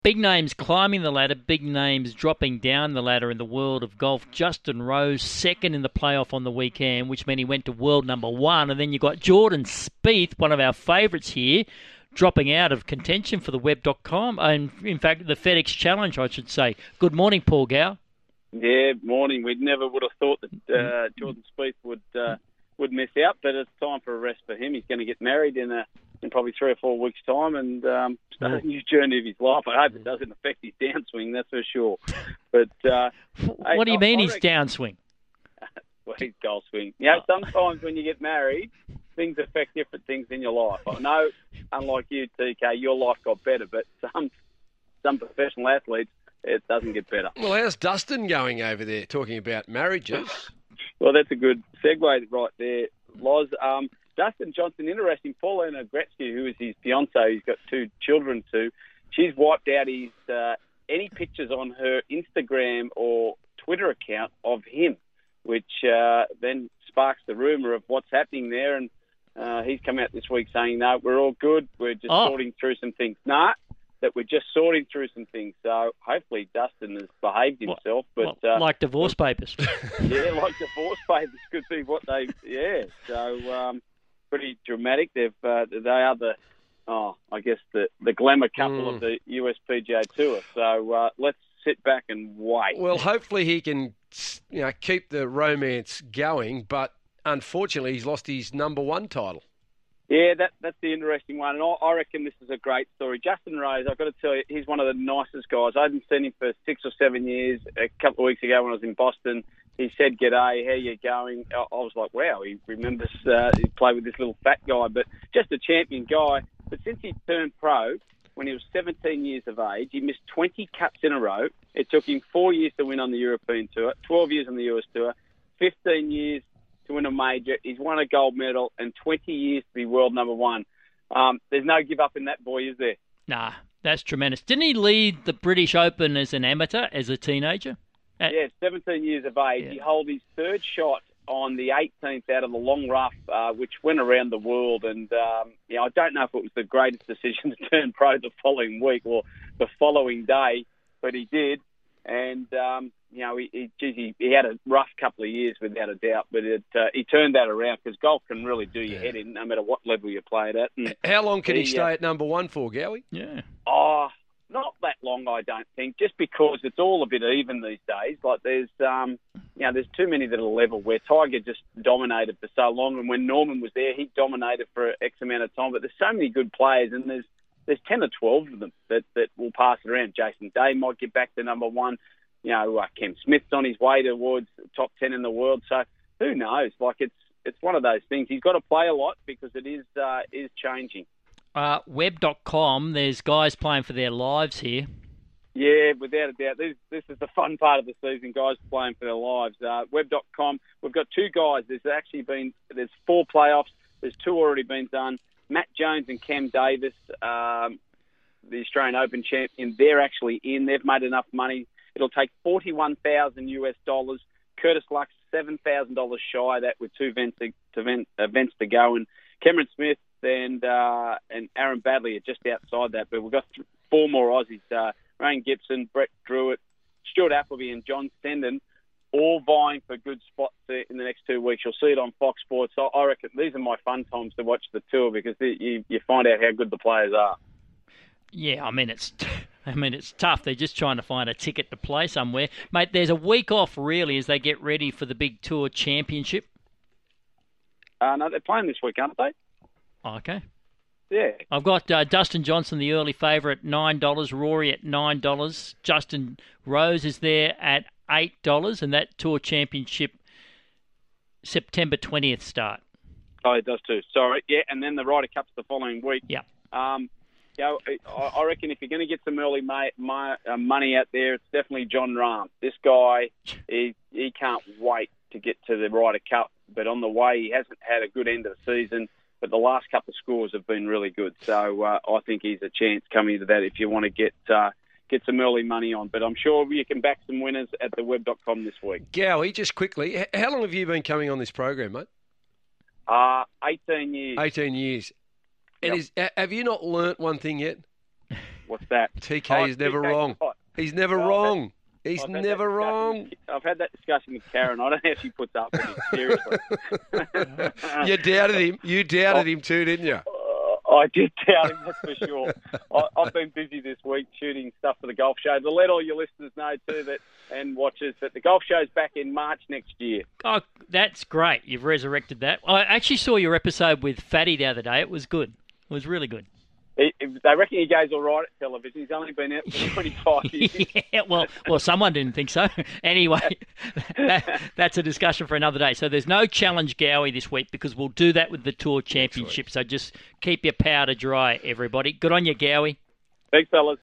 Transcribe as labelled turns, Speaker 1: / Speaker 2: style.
Speaker 1: Big names climbing the ladder, big names dropping down the ladder in the world of golf. Justin Rose, second in the playoff on the weekend, which meant he went to world number one. And then you got Jordan Spieth, one of our favourites here, dropping out of contention for the Web.com. And in fact, the FedEx Challenge, I should say. Good morning, Paul Gow.
Speaker 2: Yeah, morning. We never would have thought that Jordan Spieth would miss out, but it's time for a rest for him. He's going to get married in probably 3 or 4 weeks' time and start a new journey of his life. I hope it doesn't affect his downswing, that's for sure. But
Speaker 1: what do you mean his downswing?
Speaker 2: Well, his golf swing. You know, sometimes when you get married, things affect different things in your life. I know, unlike you, TK, your life got better, but some professional athletes, it doesn't get better.
Speaker 3: Well, how's Dustin going over there, talking about marriages?
Speaker 2: Well, that's a good segue right there, Loz. Dustin Johnson, interesting. Paulina Gretzky, who is his fiancée, he's got 2 children too. She's wiped out his any pictures on her Instagram or Twitter account of him, which then sparks the rumour of what's happening there. And he's come out this week saying, no, we're all good. We're just sorting through some things. That we're just sorting through some things. So hopefully Dustin has behaved himself.
Speaker 1: Like divorce papers.
Speaker 2: Yeah, like divorce papers could be what they... Yeah, so pretty dramatic. They are the glamour couple of the USPGA Tour. So let's sit back and wait.
Speaker 3: Well, hopefully he can keep the romance going, but unfortunately he's lost his number 1 title.
Speaker 2: Yeah, that's the interesting one. And I reckon this is a great story. Justin Rose, I've got to tell you, he's one of the nicest guys. I hadn't seen him for 6 or 7 years. A couple of weeks ago when I was in Boston, he said, "G'day, how you going?" I was like, wow, he remembers he played with this little fat guy, but just a champion guy. But since he turned pro, when he was 17 years of age, he missed 20 cuts in a row. It took him 4 years to win on the European Tour, 12 years on the US Tour, 15 years to win a major. He's won a gold medal, and 20 years to be world number 1. There's no give up in that boy, is there?
Speaker 1: Nah, that's tremendous. Didn't he lead the British Open as an amateur, as a teenager?
Speaker 2: Yeah, 17 years of age. Yeah. He held his 3rd shot on the 18th out of the long rough, which went around the world. And, I don't know if it was the greatest decision to turn pro the following week or the following day, but he did. And, he had a rough couple of years without a doubt, but he turned that around because golf can really do your head in no matter what level you play it at. And
Speaker 3: how long can he stay at number 1 for, Gowie?
Speaker 1: Yeah.
Speaker 2: Not that long, I don't think, just because it's all a bit even these days. Like there's too many that are level where Tiger just dominated for so long, and when Norman was there, he dominated for X amount of time. But there's so many good players, and there's 10 or 12 of them that will pass it around. Jason Day might get back to number 1. Cam Smith's on his way towards top 10 in the world. So who knows? Like it's one of those things. He's got to play a lot because it is changing.
Speaker 1: Web.com, there's guys playing for their lives here.
Speaker 2: Yeah, without a doubt. This is the fun part of the season, guys playing for their lives. Web.com, we've got 2 guys. There's 4 playoffs. There's 2 already been done. Matt Jones and Cam Davis, the Australian Open champion, they're actually in. They've made enough money. It'll take $41,000. Curtis Luck's $7,000 shy of that with 2 events to go. And Cameron Smith and Aaron Badley are just outside that. But we've got 4 more Aussies. Ryan Gibson, Brett Druitt, Stuart Appleby and John Stendon, all vying for good spots in the next 2 weeks. You'll see it on Fox Sports. So I reckon these are my fun times to watch the tour because you find out how good the players are.
Speaker 1: Yeah, I mean, it's tough. They're just trying to find a ticket to play somewhere. Mate, there's a week off, really, as they get ready for the big Tour Championship.
Speaker 2: No, they're playing this week, aren't they?
Speaker 1: Okay.
Speaker 2: Yeah.
Speaker 1: I've got Dustin Johnson, the early favourite, $9. Rory at $9. Justin Rose is there at $8. And that Tour Championship, September 20th start.
Speaker 2: Oh, it does too. Sorry. Yeah, and then the Ryder Cup's the following week.
Speaker 1: Yeah.
Speaker 2: I reckon if you're going to get some early money out there, it's definitely John Rahm. This guy, he can't wait to get to the Ryder Cup. But on the way, he hasn't had a good end of the season. But the last couple of scores have been really good. So I think he's a chance coming to that if you want to get some early money on. But I'm sure you can back some winners at the web.com this week.
Speaker 3: Gowie, just quickly, how long have you been coming on this program, mate?
Speaker 2: 18 years.
Speaker 3: 18 years. And have you not learnt one thing yet?
Speaker 2: What's that?
Speaker 3: TK is never wrong. He's never wrong. He's never wrong.
Speaker 2: I've had that discussion with Karen. I don't know if she puts up with it, seriously.
Speaker 3: You doubted him. You doubted him too, didn't you?
Speaker 2: I did doubt him, that's for sure. I've been busy this week shooting stuff for the golf show. To let all your listeners know too and watchers that the golf show's back in March next year.
Speaker 1: Oh, that's great. You've resurrected that. I actually saw your episode with Fatty the other day. It was good. It was really good.
Speaker 2: They reckon he goes all right at television. He's only been out for 25 years.
Speaker 1: Yeah, well, someone didn't think so. Anyway, that's a discussion for another day. So there's no Challenge Gowie this week because we'll do that with the Tour Championship. So just keep your powder dry, everybody. Good on you, Gowie.
Speaker 2: Thanks, fellas.